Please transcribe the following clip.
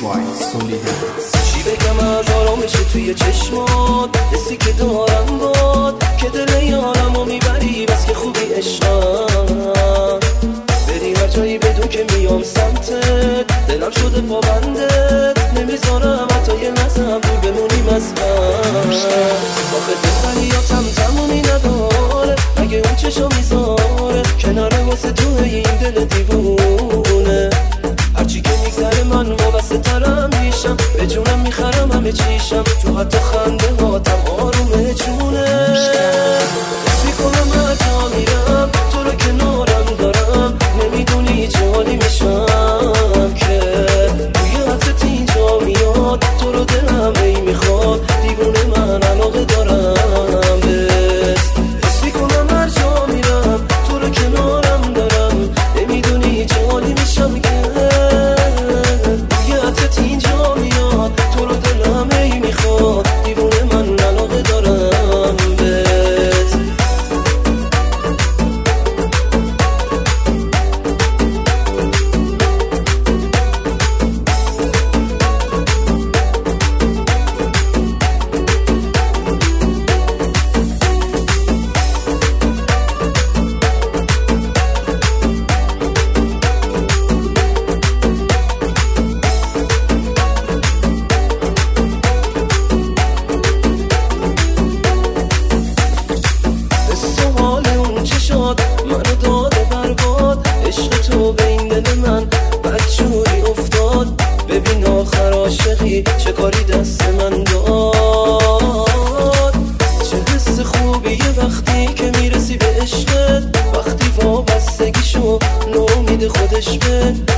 by Solidaris. چی بگم از آرامش توی چشمات، حسی که دارم باد که دل یارمو میبری، بس که خوبی عشقم. بری هر جایی بدون که میام سمتت، دلم شده پابندت، نمیذارم حتی یه لحظه هم دور بمونیم از هم. آخه دلبریاتم تمومی نداره، اگه اون چشا میذاره کناره واسه تو این دل دیوونه. هرچی که میگذره من وابسته ترم میشم، به جونم میخرم همه چیشم، تو حتی خنده هاتم آرومه جونه. حس میکنم هر جا میرم تو رو کنارم دارم، نمیدونی چه حالی میشم که توی حدت اینجا میاد، تو رو دلم ای میخواد، دیوونه من علاقه دارم بهت. حس میکنم هر جا میرم تو رو کنارم دارم، نمیدونی چه حالی میشم که اینجا میاد، تو رو دلم ای میخواد، دیوونه من علاقه دارم بهت. منو داده برباد عشق تو به این دل من بدجوری افتاد. ببین آخر عاشقی چه کاری دست من داد. چه حس خوبیه وقتی که میرسی به عشقت، وقتی وابستگی شو نومید خودش به